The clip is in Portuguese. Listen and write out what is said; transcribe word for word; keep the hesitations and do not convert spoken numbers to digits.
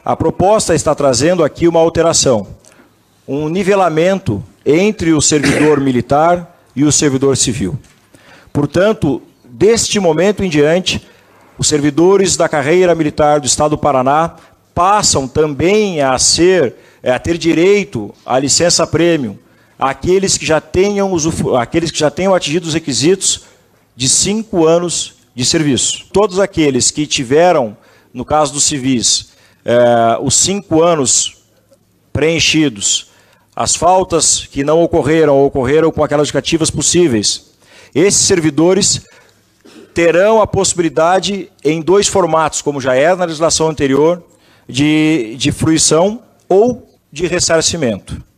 A proposta está trazendo aqui uma alteração, um nivelamento entre o servidor militar e o servidor civil. Portanto, deste momento em diante, os servidores da carreira militar do Estado do Paraná passam também a ser, a ter direito à licença prêmio, aqueles que já tenham, aqueles que já tenham atingido os requisitos de cinco anos de serviço. Todos aqueles que tiveram, no caso dos civis, eh, os cinco anos preenchidos, as faltas que não ocorreram ou ocorreram com aquelas justificativas possíveis, esses servidores terão a possibilidade em dois formatos, como já era na legislação anterior, de, de fruição ou de ressarcimento.